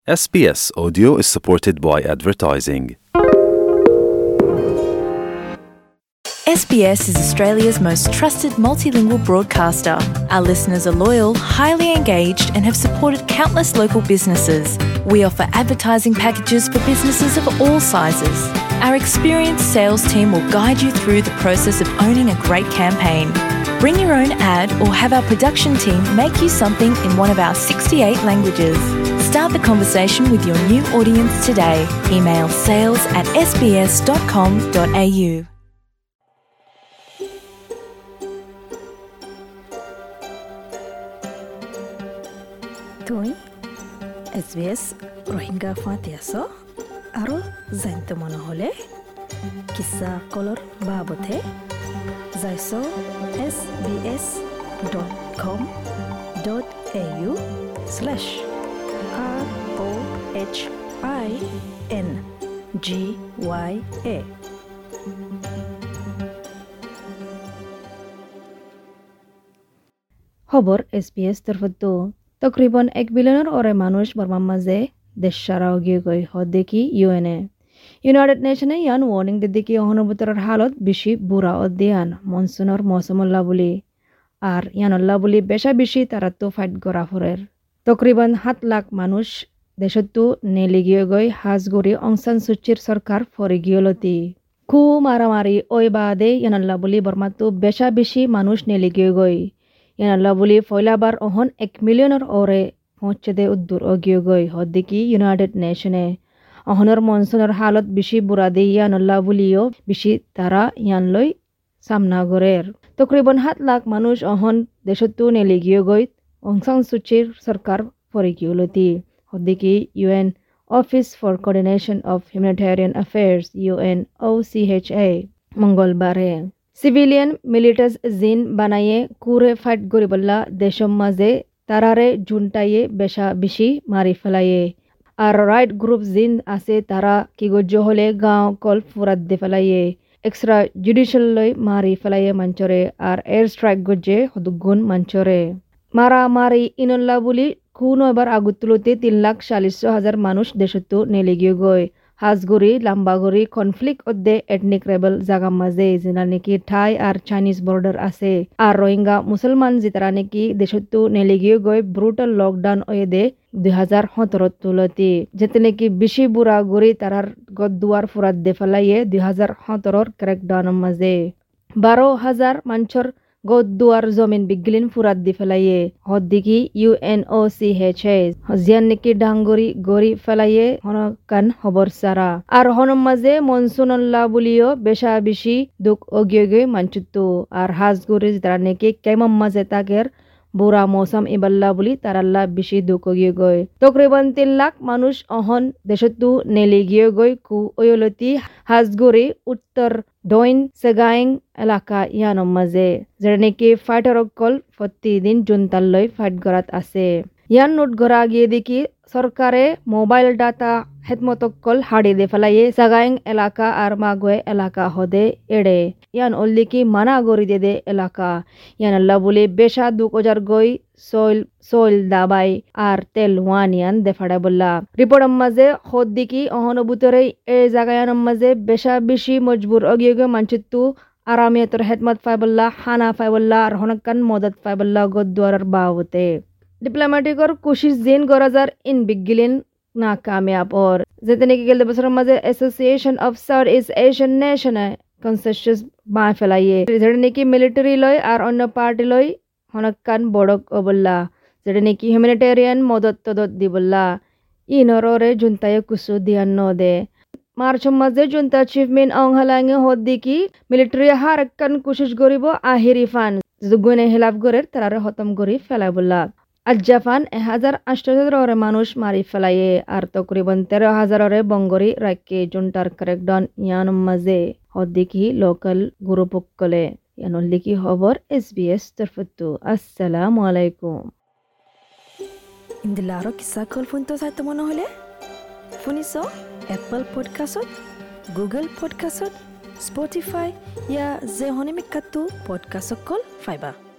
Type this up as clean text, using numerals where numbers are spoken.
SBS Audio is supported by advertising. SBS is Australia's most trusted multilingual broadcaster. Our listeners are loyal, highly engaged, and have supported countless local businesses. We offer advertising packages for businesses of all sizes. Our experienced sales team will guide you through the process of owning a great campaign. Bring your own ad or have our production team make you something in one of our 68 languages. Start the conversation with your new audience today. Email sales@sbs.com.au. তুই SBS Rohingya ফাতিয়াছ আৰু জানিত মন হলে কিছা কলৰ বাবতে যাইছ sbs.com.au/ROHINGYA খবর SBS তরফতো তকরিবন 1 বিলিয়নের ওরে মানুষ বর্মার মাঝে দেশ সারাও গিয়ে গই হদ্দেকি ইউএনএ ইউনাইটেড নেশনে ইয়ান ওয়ার্নিং দিদ্দিকি অহনুভূতরের হালত বেশি বুড়া অধ্যায়ন মনসুনের মৌসুমল্লা বলি আর ইয়ানল্লা বলি বেশা বেশি তারা তো ফাইট করা ফরের তকরিবন 7 লাখ মানুষ দেশতো নেলি গিয়ে গই হাজগরি অংসান সুচির সরকার ফরে গিয়লতি খু মারামারি ওই বাদে ইয়ানল্লা বলি বর্মাতো বেশা বেশি মানুষ নেলি গিয়ে গই ইয়ানল্লা বলি ফয়লাবার অহন 1 মিলিয়নের ওরে পৌঁছতে উদ্দূর অগিয়ে গই হদ্দিকি ইউনাইটেড নেশনে অহনের মনসুনের হালত বেশি বুড়া দিয়ে ইয়ানল্লা বলিও বেশি তারা ইয়ানলৈ সামনা গরের তকরিবন 7 লাখ মানুষ অহন দেশতো নেলি গিয়ে গই অংসান সুচির সরকার ফরে গিয়লতি হদ্দিকি UN office for coordination of humanitarian affairs UNOCHA মঙ্গলবারে সিভিলিয়ান মিলিটাস জিন বানাইয়ে কুরে ফাইট গরিবল্লা দেশম মাঝে তারারে জুনটাইয়ে বেশা বেশি মারি ফেলাইয়ে আর রাইট গ্রুপ জিন আছে তারা কি গজ্য হলে গাঁও কল ফুরাত দে ফেলাইয়ে এক্সট্রা জুডিশিয়াল লই মারি ফেলাইয়ে মঞ্চরে আর এয়ার স্ট্রাইক গজ্জে হদুগুণ মঞ্চরে মারামারি ইনল্লা বলি খুন এবার আগুতুলতে 3,40,000 মানুষ দেশতো নেলে গিয়ে গই হাজগরি লাম্বাগরি কনফ্লিক্ট অদ্দে এথনিক রেবেল জাগা মাঝে যেনা নাকি থাই আর চাইনিজ বর্ডার আছে আর রোহিঙ্গা মুসলমান যেতারা নাকি দেশতো নেলে গিয়ে গই ব্রুটাল লকডাউন ওয়েদে 2017 তুলতি যেতে নাকি বেশি বুড়া গরি তারার গদ্দুয়ার ফুরাত দে ফেলাইয়ে 2017 ক্র্যাকডাউনের মাঝে 12,000 মানুষের গদ্দুয়ার জমিন বিগলিন ফুরাত দি ফেলাইয়ে হদ্দিকি UNOCHA জিয়ান নাকি ডাঙ্গরি গরি ফেলাইয়ে হনকান খবর সারা আর হনম মাঝে মনসুনল্লা বলিও বেশা বেশি দুঃখ অগিয়ে মানচুতো আর হাজগুরি তারা নাকি কেমন মাঝে তাকের বুড়া মৌসুম ইবাল্লা বলি তারাল্লা বেশি দুঃখ গিয়ে গই তকরিবন 3 লাখ মানুষ অহন দেশতো নেলি গিয়ে গই কু ওয়লতি হাজগুরি উত্তর দইন সেগাইং এলাকা ইয়ানম মাঝে যারা নাকি ফাইটার অকল প্রতিদিন জুনতাল্লৈ ফাইট গড়াত আছে ইয়ান নোট গড়া গিয়ে দেখি সরকারে মোবাইল ডাটা হেতমতকল হাড়ি দে ফেলাইয়ে সাগাইং এলাকা আর মাগোয়ে এলাকা হদে এড়ে ইয়ান অল্লিকি মানা গড়ি দে এলাকা ইয়ান আল্লাহ বলে বেশা 2,000 গই সোইল দাবাই আর তেল ওয়ানিয়ান দেফাড়া বললা রিপোর্ট মাঝে হদ্দিকি অহনবুতরে এ জাগায়ান মাঝে বেশা বেশি মজবুর অগিয়ে মানচিত্তু আরামিয়তর হেতমত ফাইবল্লা হানা ফাইবল্লা আর হনকান মদত ফাইবল্লা গদ্দুয়ার বাবতে ডিপ্লোম্যাটিকর কোশিশ জিন গরাজার ইন বিগিলিন না কামিয়াব और যেতে কি গেল বছরের মাঝে Association of Southeast Asian Nation consensus বাই ফেলাইয়ে যেটা নাকি মিলিটারি লয় আর অন্য পার্টি লয় হনকান বড়ক অবল্লা যেটা নাকি হিউম্যানিটেরিয়ান মদত তদত দিবল্লা ইনরে জুনতায় কুসু দিয়ান নদে মার্চ মাঝে জুনতা চিফ মিন অংহালাঙ্গে হদ্দিকি মিলিটারি হারকান কোশিশ করিব আহিরি ফান গুনে হিলাফ গরের তারারে খতম করি ফেলাবল্লা আজ্জাফান 1,800 ওরে মানুষ মারি ফেলাইয়ে আর তকরিবন 13,000 ওরে বঙ্গরি রাখকে জুনটার ক্র্যাকডাউন ইয়ানম মাঝে হদ্দিকি লোকাল গুরুপকলে ইয়ানল্লিকি খবর SBS তরফতো আসসালামু আলাইকুম ইন্দিলারো কিসা কল ফোন তো চাইতে মনে হলে শুনিছ এপল পডকাষ্টত গুগল পডকাষ্টত স্পটিফাই ইয়া যে হনিমিকাতো পডকাষ্ট কল ফাইবা